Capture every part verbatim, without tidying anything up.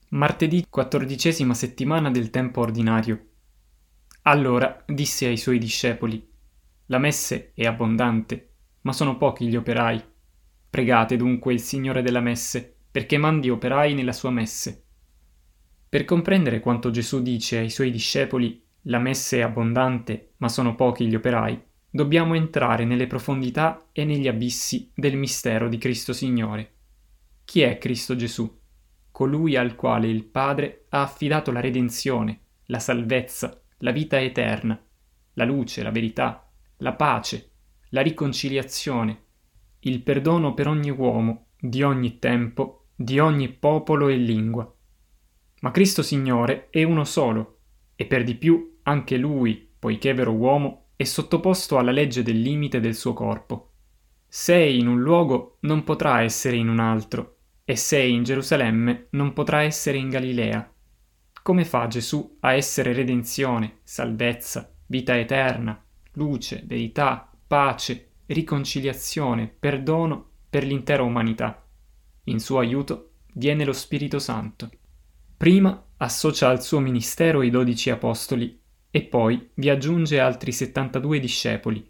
Martedì quattordicesima settimana del tempo ordinario. Allora disse ai suoi discepoli: La messe è abbondante, ma sono pochi gli operai. Pregate dunque il Signore della messe, perché mandi operai nella sua messe. Per comprendere quanto Gesù dice ai suoi discepoli: La messe è abbondante, ma sono pochi gli operai, dobbiamo entrare nelle profondità e negli abissi del mistero di Cristo Signore. Chi è Cristo Gesù? Colui al quale il Padre ha affidato la redenzione, la salvezza, la vita eterna, la luce, la verità, la pace, la riconciliazione, il perdono per ogni uomo, di ogni tempo, di ogni popolo e lingua. Ma Cristo Signore è uno solo, e per di più anche Lui, poiché vero uomo, è sottoposto alla legge del limite del suo corpo. Se è in un luogo, non potrà essere in un altro, e se è in Gerusalemme non potrà essere in Galilea. Come fa Gesù a essere redenzione, salvezza, vita eterna, luce, verità, pace, riconciliazione, perdono per l'intera umanità? In suo aiuto viene lo Spirito Santo. Prima associa al suo ministero i dodici apostoli e poi vi aggiunge altri settantadue discepoli.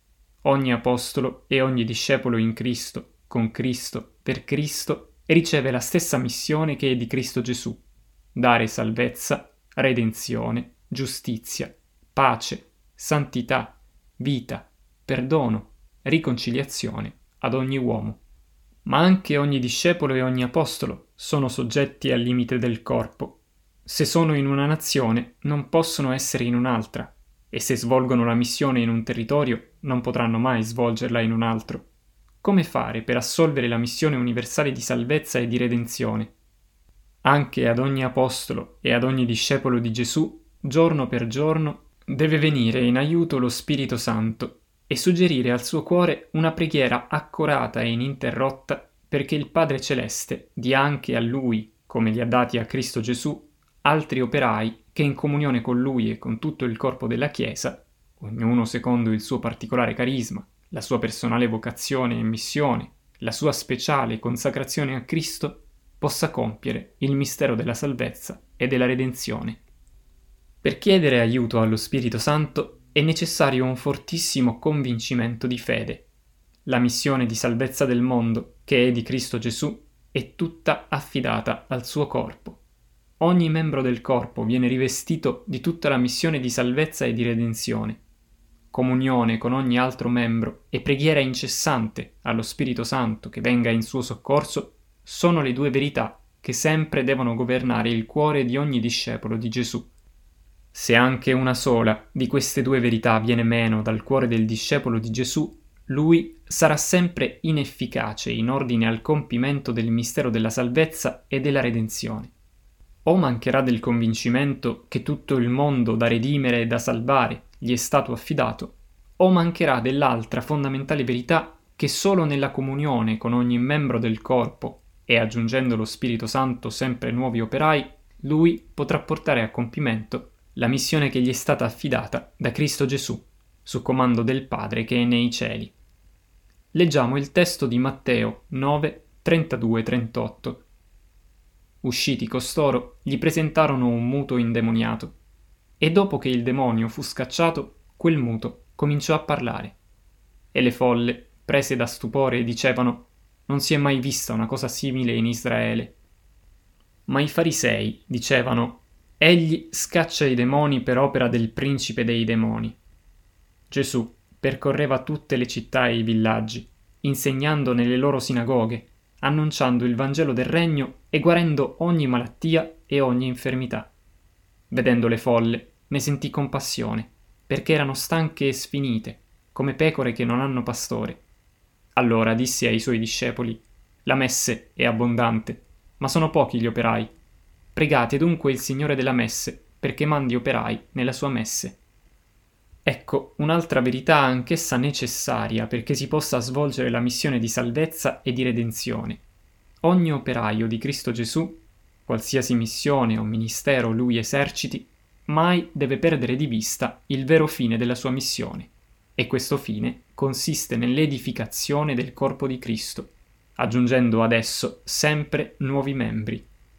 Ogni apostolo e ogni discepolo in Cristo, con Cristo, per Cristo, riceve la stessa missione che è di Cristo Gesù: dare salvezza, redenzione, giustizia, pace, santità, vita, perdono, riconciliazione ad ogni uomo. Ma anche ogni discepolo e ogni apostolo sono soggetti al limite del corpo. Se sono in una nazione, non possono essere in un'altra, e se svolgono la missione in un territorio, non potranno mai svolgerla in un altro. Come fare per assolvere la missione universale di salvezza e di redenzione? Anche ad ogni apostolo e ad ogni discepolo di Gesù, giorno per giorno, deve venire in aiuto lo Spirito Santo e suggerire al suo cuore una preghiera accorata e ininterrotta perché il Padre Celeste dia anche a Lui, come li ha dati a Cristo Gesù, altri operai che in comunione con Lui e con tutto il corpo della Chiesa, ognuno secondo il suo particolare carisma, la sua personale vocazione e missione, la sua speciale consacrazione a Cristo, possa compiere il mistero della salvezza e della redenzione. Per chiedere aiuto allo Spirito Santo è necessario un fortissimo convincimento di fede. La missione di salvezza del mondo, che è di Cristo Gesù, è tutta affidata al suo corpo. Ogni membro del corpo viene rivestito di tutta la missione di salvezza e di redenzione. Comunione con ogni altro membro e preghiera incessante allo Spirito Santo che venga in suo soccorso sono le due verità che sempre devono governare il cuore di ogni discepolo di Gesù. Se anche una sola di queste due verità viene meno dal cuore del discepolo di Gesù, lui sarà sempre inefficace in ordine al compimento del mistero della salvezza e della redenzione. O mancherà del convincimento che tutto il mondo da redimere e da salvare gli è stato affidato, o mancherà dell'altra fondamentale verità che solo nella comunione con ogni membro del corpo e aggiungendo lo Spirito Santo sempre nuovi operai, lui potrà portare a compimento la missione che gli è stata affidata da Cristo Gesù, su comando del Padre che è nei cieli. Leggiamo il testo di Matteo nove, trentadue trentotto. Usciti costoro, gli presentarono un muto indemoniato, e dopo che il demonio fu scacciato, quel muto cominciò a parlare. E le folle, prese da stupore, dicevano: non si è mai vista una cosa simile in Israele. Ma i farisei dicevano: egli scaccia i demoni per opera del principe dei demoni. Gesù percorreva tutte le città e i villaggi, insegnando nelle loro sinagoghe, annunciando il Vangelo del Regno e guarendo ogni malattia e ogni infermità. Vedendo le folle, ne sentì compassione, perché erano stanche e sfinite, come pecore che non hanno pastore. Allora disse ai suoi discepoli: La messe è abbondante, ma sono pochi gli operai. Pregate dunque il Signore della messe, perché mandi operai nella sua messe. Ecco un'altra verità anch'essa necessaria perché si possa svolgere la missione di salvezza e di redenzione. Ogni operaio di Cristo Gesù, qualsiasi missione o ministero lui eserciti, mai deve perdere di vista il vero fine della sua missione, e questo fine consiste nell'edificazione del corpo di Cristo, aggiungendo ad esso sempre nuovi membri.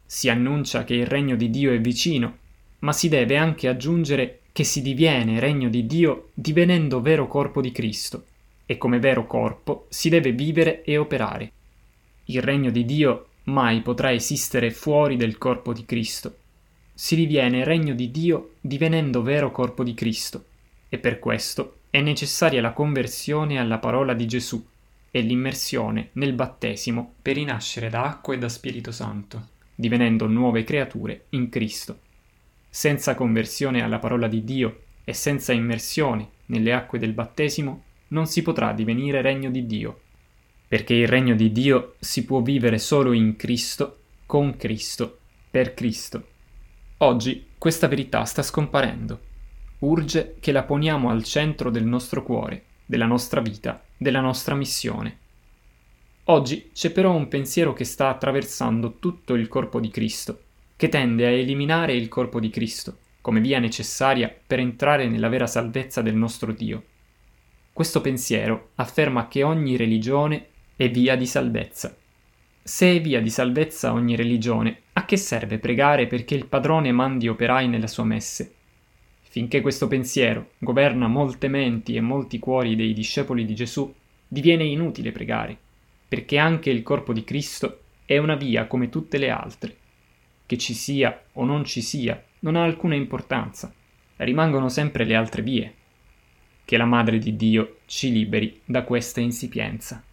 Si annuncia che il regno di Dio è vicino, ma si deve anche aggiungere che si diviene regno di Dio divenendo vero corpo di Cristo, e come vero corpo si deve vivere e operare. Il regno di Dio mai potrà esistere fuori del corpo di Cristo. Si diviene regno di Dio divenendo vero corpo di Cristo, e per questo è necessaria la conversione alla parola di Gesù e l'immersione nel battesimo per rinascere da acqua e da Spirito Santo, divenendo nuove creature in Cristo. Senza conversione alla parola di Dio e senza immersione nelle acque del battesimo non si potrà divenire regno di Dio, perché il regno di Dio si può vivere solo in Cristo, con Cristo, per Cristo. Oggi questa verità sta scomparendo. Urge che la poniamo al centro del nostro cuore, della nostra vita, della nostra missione. Oggi c'è però un pensiero che sta attraversando tutto il corpo di Cristo, che tende a eliminare il corpo di Cristo come via necessaria per entrare nella vera salvezza del nostro Dio. Questo pensiero afferma che ogni religione è via di salvezza. Se è via di salvezza ogni religione, a che serve pregare perché il padrone mandi operai nella sua messe? Finché questo pensiero governa molte menti e molti cuori dei discepoli di Gesù, diviene inutile pregare, perché anche il corpo di Cristo è una via come tutte le altre. Che ci sia o non ci sia non ha alcuna importanza, rimangono sempre le altre vie. Che la Madre di Dio ci liberi da questa insipienza.